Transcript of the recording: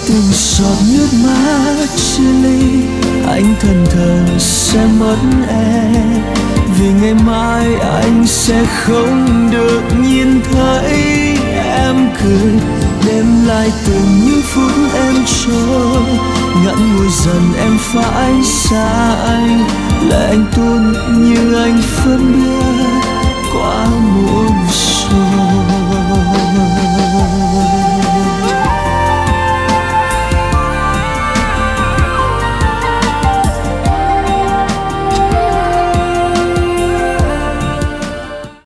từng giọt nước mắt chia ly, anh thẫn thờ sẽ mất em, vì ngày mai anh sẽ không được nhìn thấy em cười. Đêm lại từng những phút em trôi, ngậm ngùi dần em phải xa anh, lệ anh tuôn như anh phân biệt qua muôn rồi.